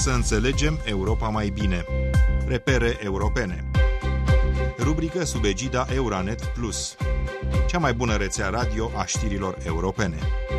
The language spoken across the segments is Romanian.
Să înțelegem Europa mai bine. Repere europene. Rubrică sub egida Euranet Plus. Cea mai bună rețea radio a știrilor europene.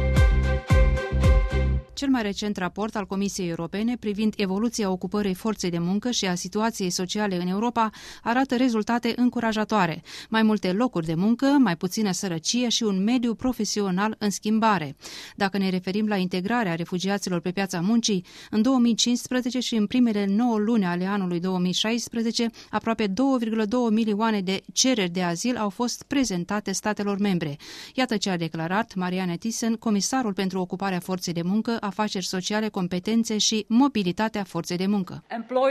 Cel mai recent raport al Comisiei Europene privind evoluția ocupării forței de muncă și a situației sociale în Europa arată rezultate încurajatoare. Mai multe locuri de muncă, mai puțină sărăcie și un mediu profesional în schimbare. Dacă ne referim la integrarea refugiaților pe piața muncii, în 2015 și în primele 9 luni ale anului 2016, aproape 2,2 milioane de cereri de azil au fost prezentate statelor membre. Iată ce a declarat Marianne Thyssen, comisarul pentru ocuparea forței de muncă, afaceri sociale, competențe și mobilitatea forței de muncă.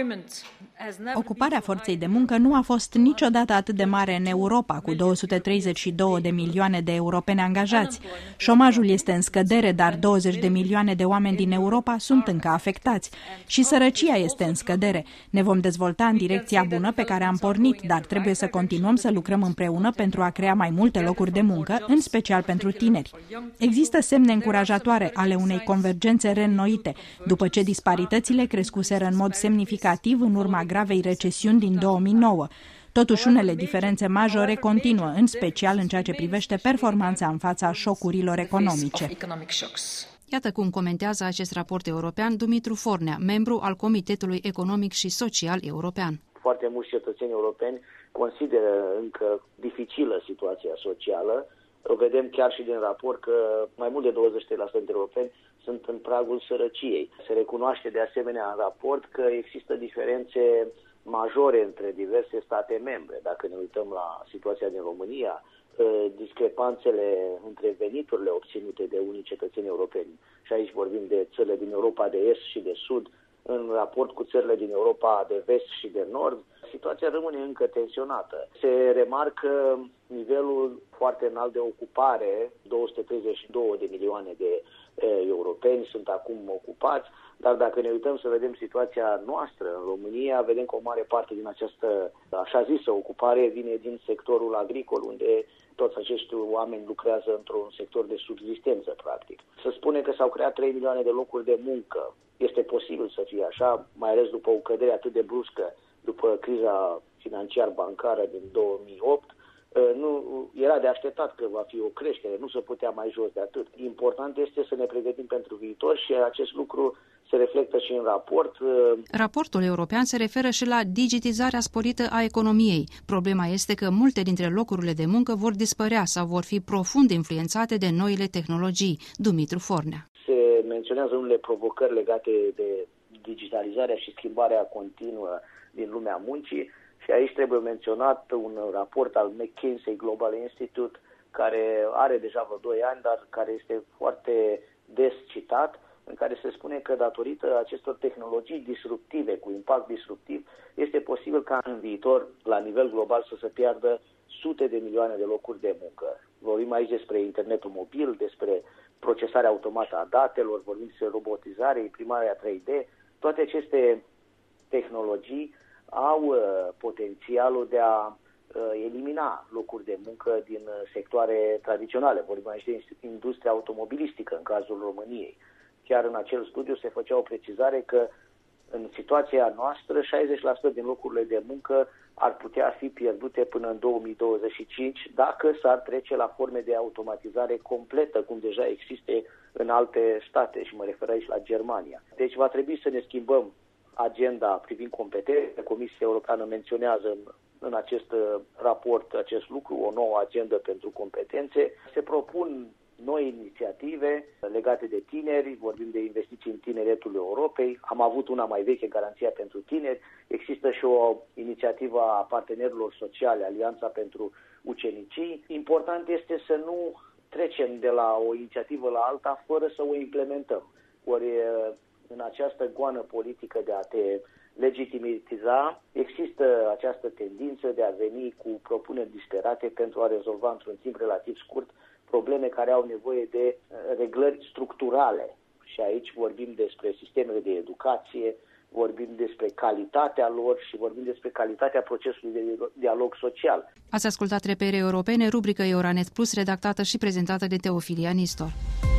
Ocuparea forței de muncă nu a fost niciodată atât de mare în Europa, cu 232 de milioane de europeni angajați. Șomajul este în scădere, dar 20 de milioane de oameni din Europa sunt încă afectați. Și sărăcia este în scădere. Ne vom dezvolta în direcția bună pe care am pornit, dar trebuie să continuăm să lucrăm împreună pentru a crea mai multe locuri de muncă, în special pentru tineri. Există semne încurajatoare ale unei convergențe reînnoite, după ce disparitățile crescuseră în mod semnificativ în urma gravei recesiuni din 2009. Totuși, unele diferențe majore continuă, în special în ceea ce privește performanța în fața șocurilor economice. Iată cum comentează acest raport european Dumitru Fornea, membru al Comitetului Economic și Social European. Foarte mulți cetățeni europeni consideră încă dificilă situația socială. O vedem chiar și din raport că mai mult de 20% dintre europeni sunt în pragul sărăciei. Se recunoaște de asemenea în raport că există diferențe majore între diverse state membre. Dacă ne uităm la situația din România, discrepanțele între veniturile obținute de unii cetățeni europeni, și aici vorbim de țările din Europa de Est și de Sud, în raport cu țările din Europa de Vest și de Nord, situația rămâne încă tensionată. Se remarcă nivelul foarte înalt de ocupare, 232 de milioane de europeni sunt acum ocupați, dar dacă ne uităm să vedem situația noastră în România, vedem că o mare parte din această așa zisă ocupare vine din sectorul agricol, unde toți acești oameni lucrează într-un sector de subzistență, practic. Se spune că s-au creat 3 milioane de locuri de muncă. Este posibil să fie așa, mai ales după o cădere atât de bruscă, după criza financiar-bancară din 2008. Nu era de așteptat că va fi o creștere, nu se putea mai jos de atât. Important este să ne pregătim pentru viitor și acest lucru se reflectă și în raport. Raportul european se referă și la digitizarea sporită a economiei. Problema este că multe dintre locurile de muncă vor dispărea sau vor fi profund influențate de noile tehnologii. Dumitru Fornea. Se menționează unele provocări legate de digitalizarea și schimbarea continuă din lumea muncii. Și aici trebuie menționat un raport al McKinsey Global Institute, care are deja vreo 2 ani, dar care este foarte des citat, în care se spune că datorită acestor tehnologii disruptive, cu impact disruptiv, este posibil ca în viitor, la nivel global, să se piardă sute de milioane de locuri de muncă. Vorbim aici despre internetul mobil, despre procesarea automată a datelor, vorbim despre robotizare, imprimarea 3D. Toate aceste tehnologii au potențialul de a elimina locuri de muncă din sectoare tradiționale. Vorbim aici de industria automobilistică, în cazul României. Chiar în acel studiu se făcea o precizare că în situația noastră 60% din locurile de muncă ar putea fi pierdute până în 2025 dacă s-ar trece la forme de automatizare completă, cum deja există în alte state, și mă refer aici la Germania. Deci va trebui să ne schimbăm agenda privind competențe. Comisia Europeană menționează în acest raport acest lucru, o nouă agendă pentru competențe. Se propun noi inițiative legate de tineri, vorbim de investiții în tineretul Europei. Am avut una mai veche, Garanția pentru Tineri. Există și o inițiativă a partenerilor sociale, Alianța pentru Ucenicii. Important este să nu trecem de la o inițiativă la alta fără să o implementăm. Ori în această goană politică de a te legitimiza, există această tendință de a veni cu propuneri disperate pentru a rezolva într-un timp relativ scurt probleme care au nevoie de reglări structurale. Și aici vorbim despre sistemele de educație, vorbim despre calitatea lor și vorbim despre calitatea procesului de dialog social. Ați ascultat Repere Europene, rubrică Euranet Plus, redactată și prezentată de Teofilia Nistor.